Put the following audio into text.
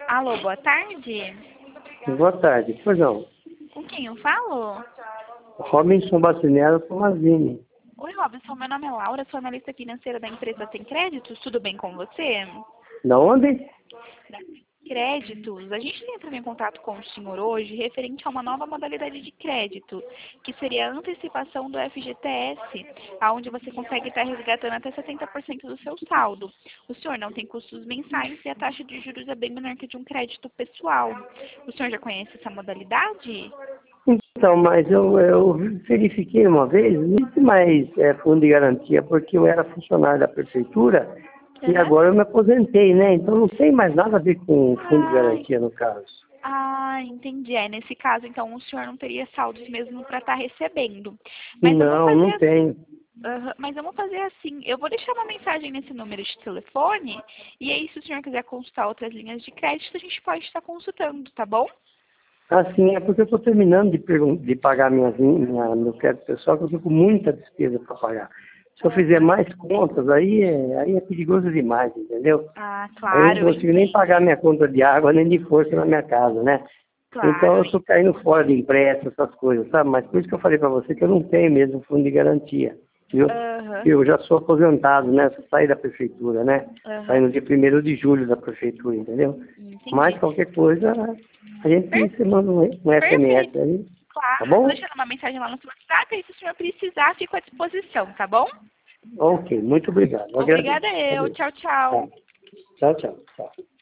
Alô, boa tarde. Boa tarde. Pois não. Com quem eu falo? Robinson Bacinello Tomazini. Oi, Robson, meu nome é Laura, sou analista financeira da empresa Tem Créditos, tudo bem com você? Da onde? Da Tem Créditos. A gente entrou em contato com o senhor hoje referente a uma nova modalidade de crédito, que seria a antecipação do FGTS, onde você consegue estar resgatando até 70% do seu saldo. O senhor não tem custos mensais e a taxa de juros é bem menor que de um crédito pessoal. O senhor já conhece essa modalidade? Então, mas eu verifiquei uma vez, não existe mais fundo de garantia, porque eu era funcionário da prefeitura e Uhum. agora eu me aposentei, né? Então não tem mais nada a ver com fundo de Ai, garantia no caso. entendi. Nesse caso, então, o senhor não teria saldos mesmo para estar recebendo. Mas eu vou Não, fazer não assim. tenho. Mas eu vou fazer assim. Eu vou deixar uma mensagem nesse número de telefone. E aí, se o senhor quiser consultar outras linhas de crédito, a gente pode estar consultando, tá bom? Assim, é porque eu estou terminando de pagar meu crédito pessoal, que eu estou com muita despesa para pagar. Se eu fizer Aham. mais contas, aí é perigoso demais, entendeu? Ah, Aí eu não claro, eu consigo nem entendo. pagar minha conta de água, nem de força na minha casa, né? Então Claro. eu estou caindo fora de empréstimo, essas coisas, sabe? Mas por isso que eu falei para você que eu não tenho mesmo fundo de garantia, viu? Aham. Eu já sou aposentado, né? Eu saí da prefeitura, né? Saí Aham. no dia 1º de julho da prefeitura, entendeu? Mas Entendi. qualquer coisa, a gente se manda um SMS Perfeito. aí, tá Claro, eu tô bom? deixando uma mensagem lá no seu WhatsApp. E se o senhor precisar, fico à disposição, tá bom? Ok, muito obrigado. Eu Obrigada agradeço. eu. Adeus. Tchau, Tá. tchau. Tchau, tchau. Tchau.